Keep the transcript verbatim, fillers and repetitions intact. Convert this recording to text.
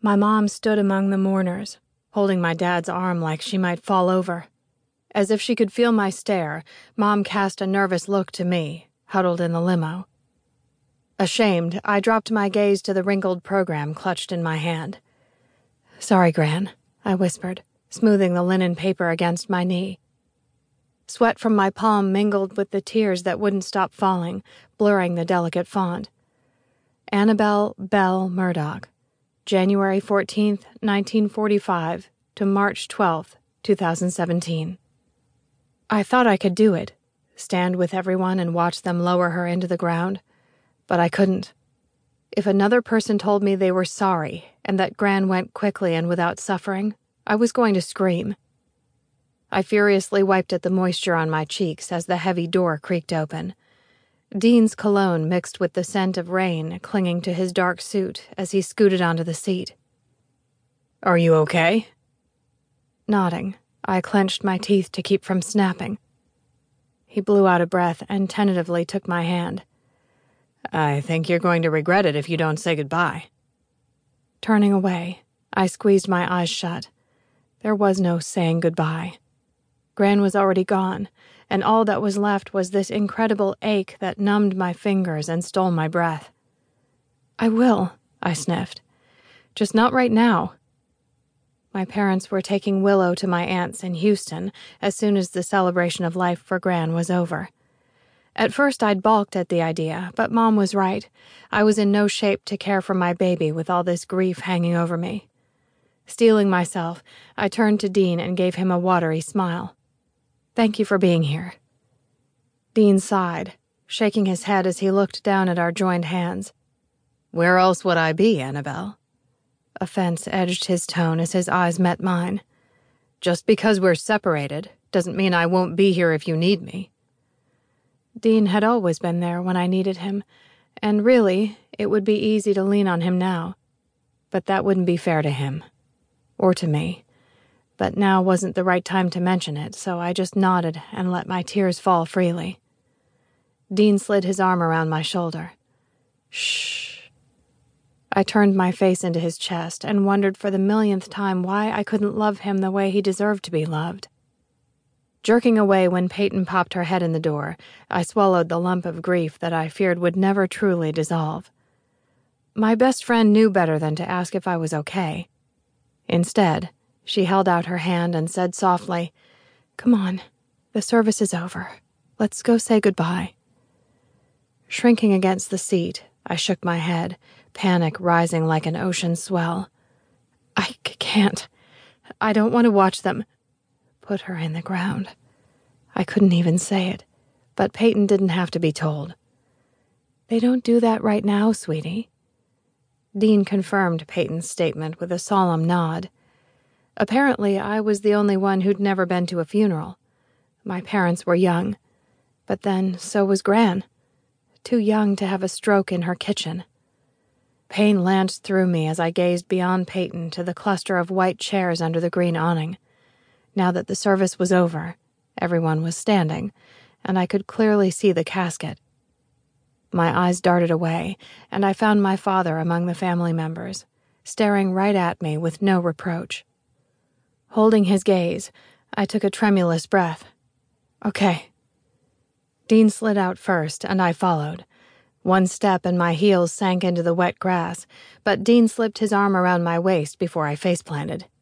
My mom stood among the mourners, holding my dad's arm like she might fall over. As if she could feel my stare, Mom cast a nervous look to me, huddled in the limo. Ashamed, I dropped my gaze to the wrinkled program clutched in my hand. "Sorry, Gran," I whispered, smoothing the linen paper against my knee. Sweat from my palm mingled with the tears that wouldn't stop falling, blurring the delicate font. Annabelle Bell Murdoch, January fourteenth, nineteen forty-five to March twelfth, two thousand seventeen. I thought I could do it, stand with everyone and watch them lower her into the ground, but I couldn't. If another person told me they were sorry and that Gran went quickly and without suffering, I was going to scream. I furiously wiped at the moisture on my cheeks as the heavy door creaked open. Dean's cologne mixed with the scent of rain clinging to his dark suit as he scooted onto the seat. "Are you okay?" Nodding, I clenched my teeth to keep from snapping. He blew out a breath and tentatively took my hand. "I think you're going to regret it if you don't say goodbye." Turning away, I squeezed my eyes shut. There was no saying goodbye. Gran was already gone, and all that was left was this incredible ache that numbed my fingers and stole my breath. "I will," I sniffed. "Just not right now." My parents were taking Willow to my aunt's in Houston as soon as the celebration of life for Gran was over. At first I'd balked at the idea, but Mom was right. I was in no shape to care for my baby with all this grief hanging over me. Steeling myself, I turned to Dean and gave him a watery smile. "Thank you for being here." Dean sighed, shaking his head as he looked down at our joined hands. "Where else would I be, Annabelle?" Offense edged his tone as his eyes met mine. "Just because we're separated doesn't mean I won't be here if you need me." Dean had always been there when I needed him, and really, it would be easy to lean on him now. But that wouldn't be fair to him. Or to me. But now wasn't the right time to mention it, so I just nodded and let my tears fall freely. Dean slid his arm around my shoulder. "Shh." I turned my face into his chest and wondered for the millionth time why I couldn't love him the way he deserved to be loved. Jerking away when Peyton popped her head in the door, I swallowed the lump of grief that I feared would never truly dissolve. My best friend knew better than to ask if I was okay. Instead, she held out her hand and said softly, "Come on, the service is over. Let's go say goodbye." Shrinking against the seat, I shook my head, panic rising like an ocean swell. I c- can't. I don't want to watch them. Put her in the ground. I couldn't even say it, but Peyton didn't have to be told. "They don't do that right now, sweetie." Dean confirmed Peyton's statement with a solemn nod. Apparently, I was the only one who'd never been to a funeral. My parents were young, but then so was Gran. Too young to have a stroke in her kitchen. Pain lanced through me as I gazed beyond Peyton to the cluster of white chairs under the green awning. Now that the service was over, everyone was standing, and I could clearly see the casket. My eyes darted away, and I found my father among the family members, staring right at me with no reproach. Holding his gaze, I took a tremulous breath. "Okay." Dean slid out first, and I followed. One step and my heels sank into the wet grass, but Dean slipped his arm around my waist before I face-planted.